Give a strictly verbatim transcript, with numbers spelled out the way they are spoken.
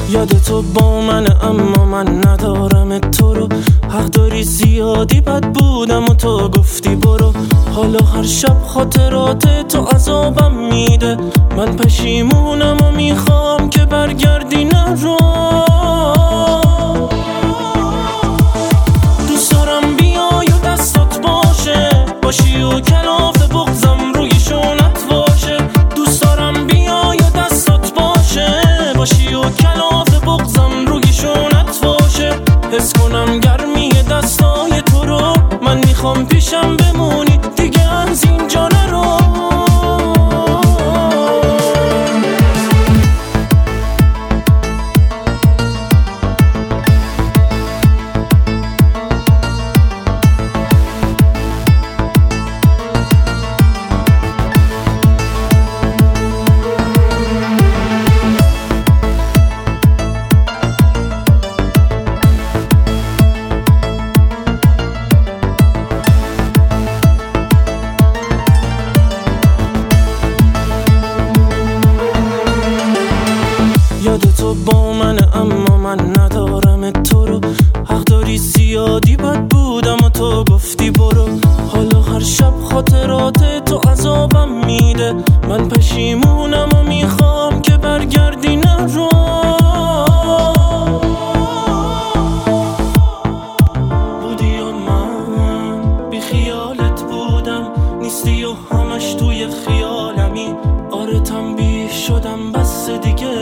یاد تو با من اما من ندارم تو رو، حق داری زیادی بد بودم و تو گفتی برو. حالا هر شب خاطرات تو عذابم میده، من پشیمونم و میخوام که برگردی نرو. دوست دارم بیای و دستات باشه، باشی و کلاف بغضم روی شونت باشه. دوست دارم بیای و دستات باشه، باشی و کلاف بغضم روی شونت باشه. حس کنم گرمی دستای تو رو، من میخوام پیشم بمونی دیگه از اینجا نرو. یاد تو با من اما من ندارم تو رو، حق داری زیادی بد بودم و تو گفتی برو. حالا هر شب خاطرات تو عذابم میده، من پشیمونم و میخوام که برگردی نرو. بودی و من بی خیالت بودم، نیستی و همش توی خیالمی. آره تنبیه شدم بس دیگه